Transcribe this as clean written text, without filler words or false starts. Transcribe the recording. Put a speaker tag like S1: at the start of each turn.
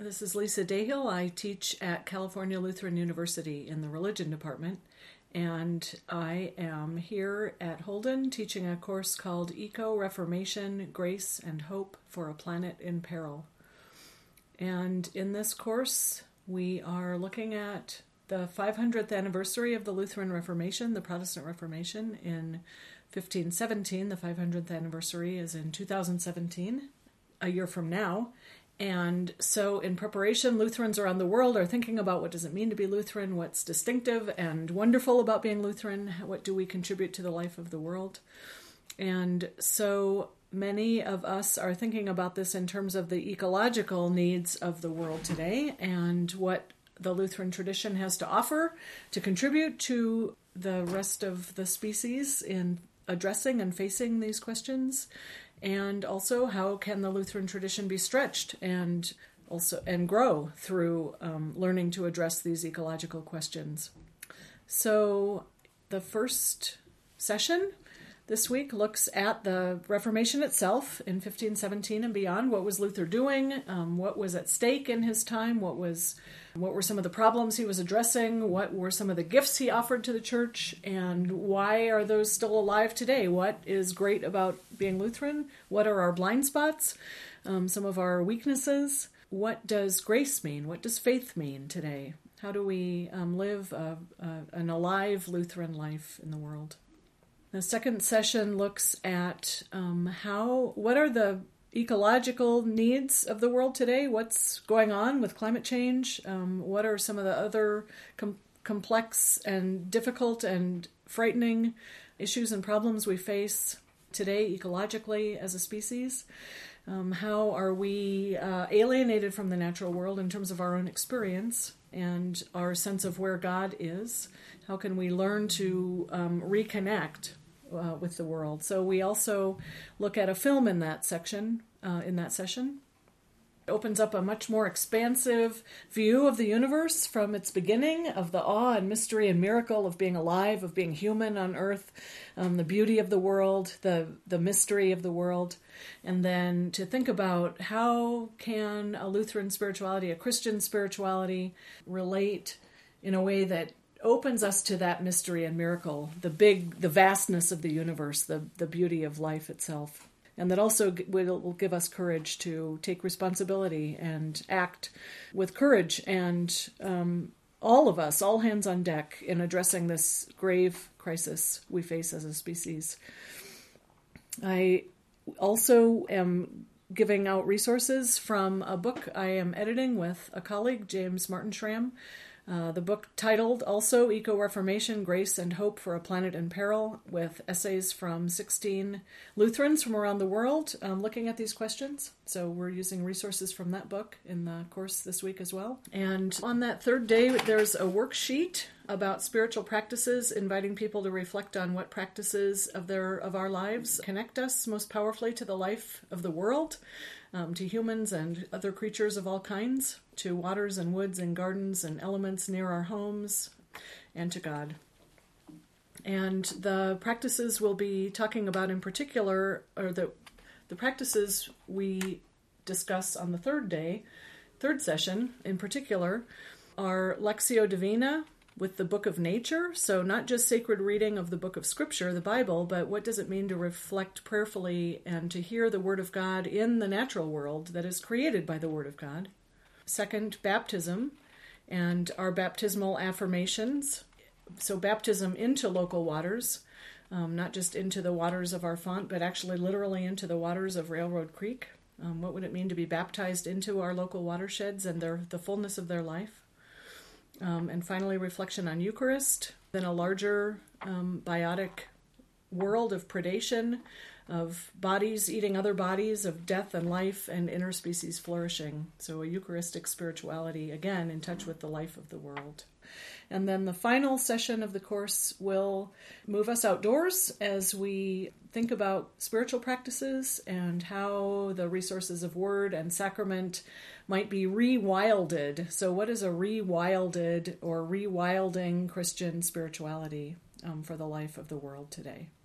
S1: This is Lisa Dahill. I teach at California Lutheran University in the Religion Department, and I am here at Holden teaching a course called Eco-Reformation, Grace and Hope for a Planet in Peril. And in this course, we are looking at the 500th anniversary of the Lutheran Reformation, the Protestant Reformation, in 1517. The 500th anniversary is in 2017, a year from now. And so in preparation, Lutherans around the world are thinking about what does it mean to be Lutheran, what's distinctive and wonderful about being Lutheran, what do we contribute to the life of the world. And so many of us are thinking about this in terms of the ecological needs of the world today and what the Lutheran tradition has to offer to contribute to the rest of the species in addressing and facing these questions. And also, how can the Lutheran tradition be stretched and grow through learning to address these ecological questions? So, the first session this week looks at the Reformation itself in 1517 and beyond. What was Luther doing? What was at stake in his time? What were some of the problems he was addressing? What were some of the gifts he offered to the church? And why are those still alive today? What is great about being Lutheran? What are our blind spots? Some of our weaknesses? What does grace mean? What does faith mean today? How do we live an alive Lutheran life in the world? The second session looks at what are the ecological needs of the world today? What's going on with climate change? What are some of the other complex and difficult and frightening issues and problems we face today ecologically as a species? How are we alienated from the natural world in terms of our own experience and our sense of where God is? How can we learn to reconnect with the world? So we also look at a film in that section, in that session. It opens up a much more expansive view of the universe from its beginning, of the awe and mystery and miracle of being alive, of being human on earth, the beauty of the world, the mystery of the world, and then to think about how can a Lutheran spirituality, a Christian spirituality, relate in a way that opens us to that mystery and miracle, the vastness of the universe, the beauty of life itself. And that also will give us courage to take responsibility and act with courage and all of us, all hands on deck in addressing this grave crisis we face as a species. I also am giving out resources from a book I am editing with a colleague, James Martin-Schramm. The book titled also Eco-Reformation, Grace and Hope for a Planet in Peril, with essays from 16 Lutherans from around the world looking at these questions. So we're using resources from that book in the course this week as well. And on that third day, there's a worksheet about spiritual practices, inviting people to reflect on what practices of our lives connect us most powerfully to the life of the world, to humans and other creatures of all kinds, to waters and woods and gardens and elements near our homes, and to God. And the practices we'll be talking about in particular, or the practices we discuss on the third session in particular, are Lectio Divina, with the book of nature, so not just sacred reading of the book of Scripture, the Bible, but what does it mean to reflect prayerfully and to hear the Word of God in the natural world that is created by the Word of God. Second, baptism and our baptismal affirmations. So baptism into local waters, not just into the waters of our font, but actually literally into the waters of Railroad Creek. What would it mean to be baptized into our local watersheds and the fullness of their life? And finally, reflection on Eucharist, then a larger biotic world of predation, of bodies eating other bodies, of death and life and interspecies flourishing. So a Eucharistic spirituality, again, in touch with the life of the world. And then the final session of the course will move us outdoors as we think about spiritual practices and how the resources of word and sacrament might be rewilded. So what is a rewilded or rewilding Christian spirituality for the life of the world today?